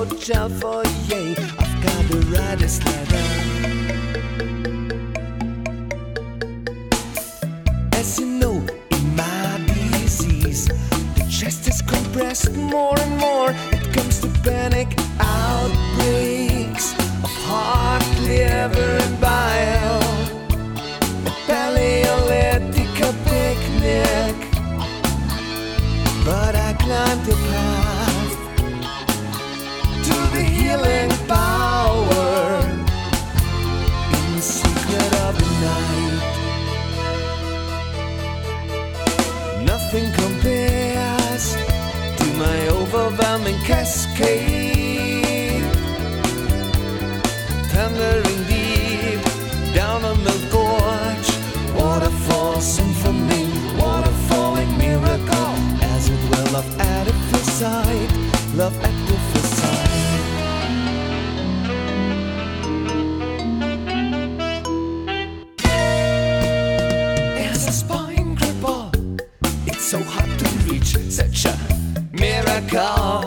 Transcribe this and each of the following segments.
hotel foyer. I've got to write this letter. As you know, in my disease, the chest is compressed more and more. It comes to panic outbreaks of heart, liver, and bile. A Paleolithic picnic, but I climbed the path to the healing power in the secret of the night. Nothing compares to my overwhelming cascade, thundering deep down a milk gorge. Waterfall symphony, waterfalling miracle. As it will, love at first sight, love at first sight. As a spine cripple, it's so hard to reach such a miracle.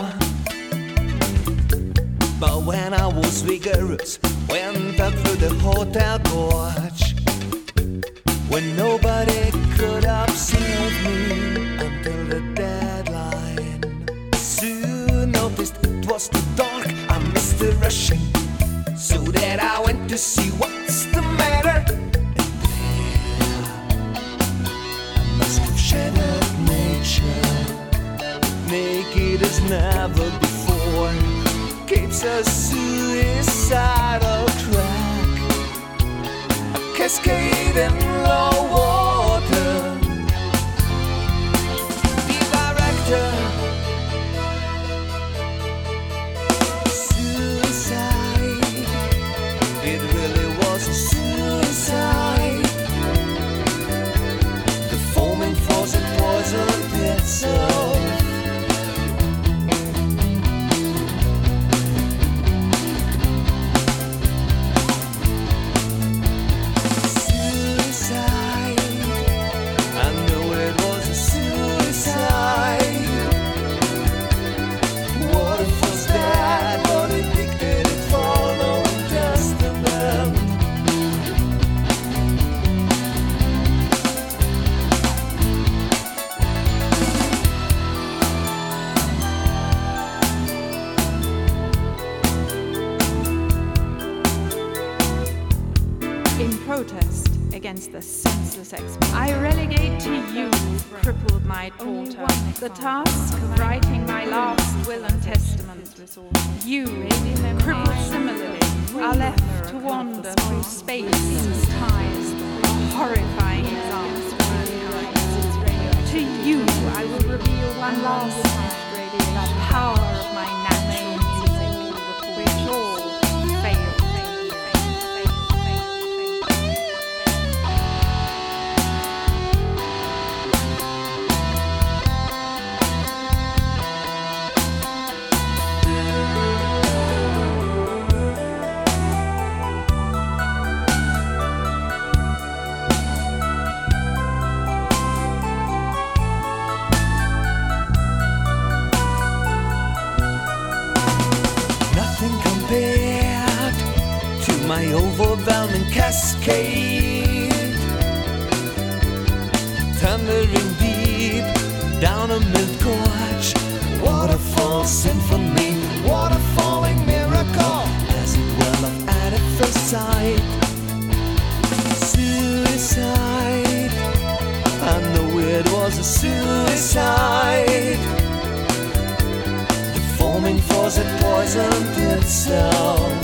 But when I was vigorous, went up through the hotel gorge, when nobody could observe me until the deadline. Soon noticed it was too dark, I missed the rushing, so that I went to see what's the matter. And there, I must have shattered nature, naked as never before. Keeps a suicidal crack, a cascade in low water. The director, suicide. It really was a suicide. The foaming faucet poisoned itself. In protest against the senseless experiment, I relegate to you, crippled my porter, the task of writing my last will and testament. You, crippled similarly, are left to wander through space and time, a horrifying example. To you, I will reveal one last time the power of my natural music, which all fail. My overwhelming cascade, thundering deep down a milk gorge. Waterfall symphony, waterfalling miracle. As it well up at first sight. Suicide, I know it was a suicide. The foaming faucet poisoned itself.